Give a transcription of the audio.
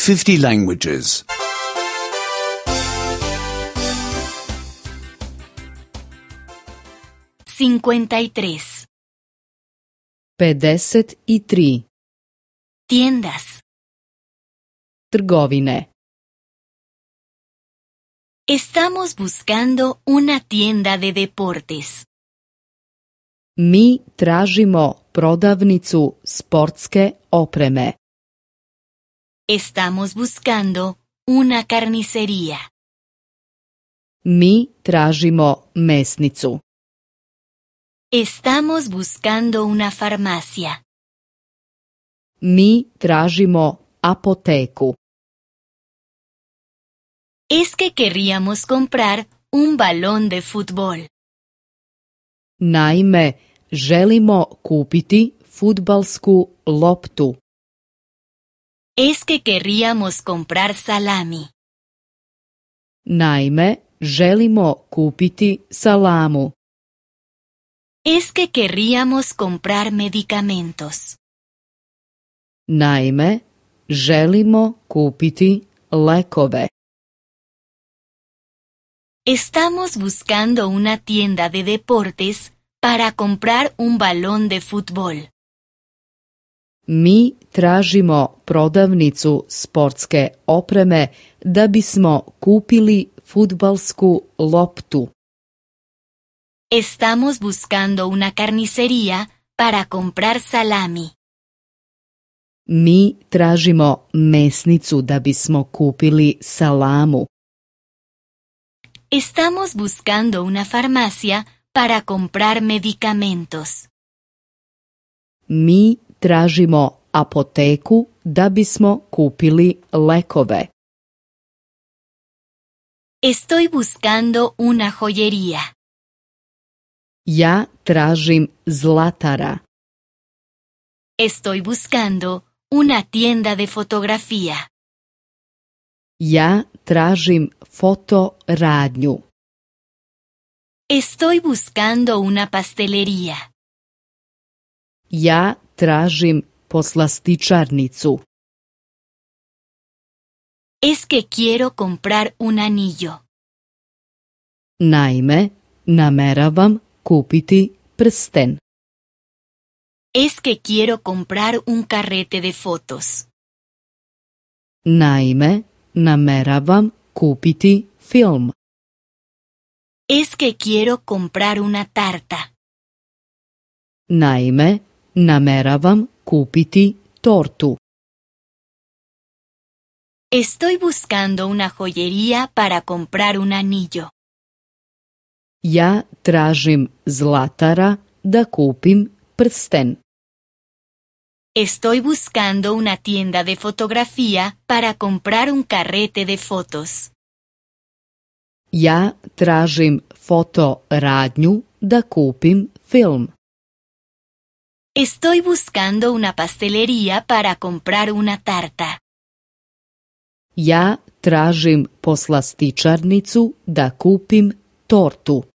50 languages. 53. 53. Tiendas. Trgovine. Estamos buscando una tienda de deportes. Mi tražimo prodavnicu sportske opreme. Estamos buscando una carnicería. Mi tražimo mesnicu. Estamos buscando una farmacia. Mi tražimo apoteku. Es que querríamos comprar un balón de fútbol. Naime, želimo kupiti fudbalsku loptu. Es que querríamos comprar salami. Naime, želimo kupiti salamu. Es que querríamos comprar medicamentos. Naime, želimo kupiti lekove. Estamos buscando una tienda de deportes para comprar un balón de fútbol. Mi tražimo prodavnicu sportske opreme da bismo kupili fudbalsku loptu. Estamos buscando una carnicería para comprar salami. Mi tražimo mesnicu da bismo kupili salamu. Estamos buscando una farmacia para comprar medicamentos. Mi tražimo apoteku da bismo kupili lekove. Estoy buscando una joyería. Ja tražim zlatara. Estoy buscando una tienda de fotografía. Ja tražim fotoradnju. Estoy buscando una pastelería. Ja tražim poslastičarnicu. Es que quiero comprar un anillo. Naime, nameravam kupiti prsten. Es que quiero comprar un carrete de fotos. Naime, nameravam kupiti film. Es que quiero comprar una tarta. Naime, nameravam kupiti tortu. Estoy buscando una joyería para comprar un anillo. Ja tražim zlatara da kupim prsten. Estoy buscando una tienda de fotografía para comprar un carrete de fotos. Ja tražim fotoradnju da kupim film. Estoy buscando una pastelería para comprar una tarta. Ja tražim poslastičarnicu da kupim tortu.